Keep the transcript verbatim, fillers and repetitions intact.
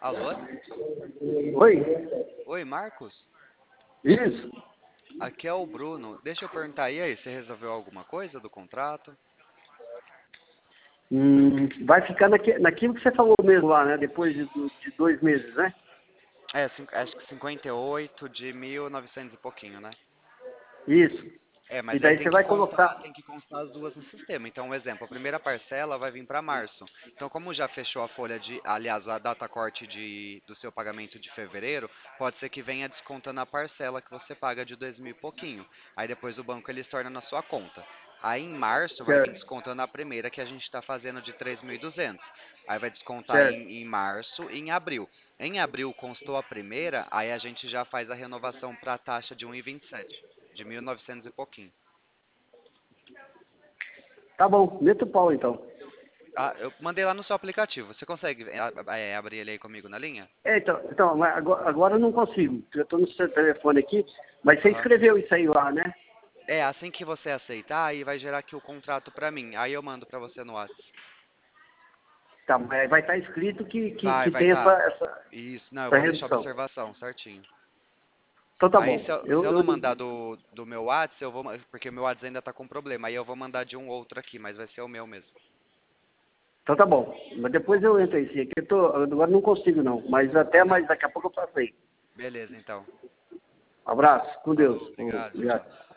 Alô? Oi? Oi, Marcos? Isso? Aqui é o Bruno. Deixa eu perguntar, e aí, você resolveu alguma coisa do contrato? Hum, vai ficar naque, naquilo que você falou mesmo lá, né? Depois de, do- de dois meses, né? É, cin- acho que cinquenta e oito de mil e novecentos e pouquinho, né? Isso. É, E mas aí daí tem você que vai constar, colocar. tem que constar as duas no sistema. Então, um exemplo, a primeira parcela vai vir para março. Então, como já fechou a folha de, aliás, a data corte de, do seu pagamento de fevereiro, pode ser que venha descontando a parcela que você paga de dois mil e pouquinho. Aí depois o banco ele torna na sua conta. Aí em março vai vir Certo, descontando a primeira que a gente está fazendo de três mil e duzentos. Aí vai descontar certo. em, em março e em abril. Em abril constou a primeira, aí a gente já faz a renovação para a taxa de um e vinte e sete, de mil e novecentos e pouquinho. Tá bom, meta o pau então. Ah, eu mandei lá no seu aplicativo. Você consegue é, é, abrir ele aí comigo na linha? É, então, então mas agora, agora eu não consigo. Eu estou no seu telefone aqui, mas você Aham. escreveu isso aí lá, né? É, assim que você aceitar, aí vai gerar aqui o contrato pra mim. Aí eu mando pra você no WhatsApp. Tá, mas vai estar escrito que, que, Vai, que vai tem essa, tá. essa, Isso, não, eu essa vou deixar redução. observação, certinho. Então tá Aí se bom. eu, se Eu, eu eu, não mandar do, do meu WhatsApp, eu vou, ma- porque o meu WhatsApp ainda tá com problema. Aí eu vou mandar de um outro aqui, mas vai ser o meu mesmo. então tá bom. Mas Tá bom? depois eu entro aí, sim. Aqui eu tô, agora não consigo não. Mas até mais daqui a pouco eu faço aí. Beleza, então. Abraço, com Deus. Falou, obrigado, tchau, Obrigado. tchau.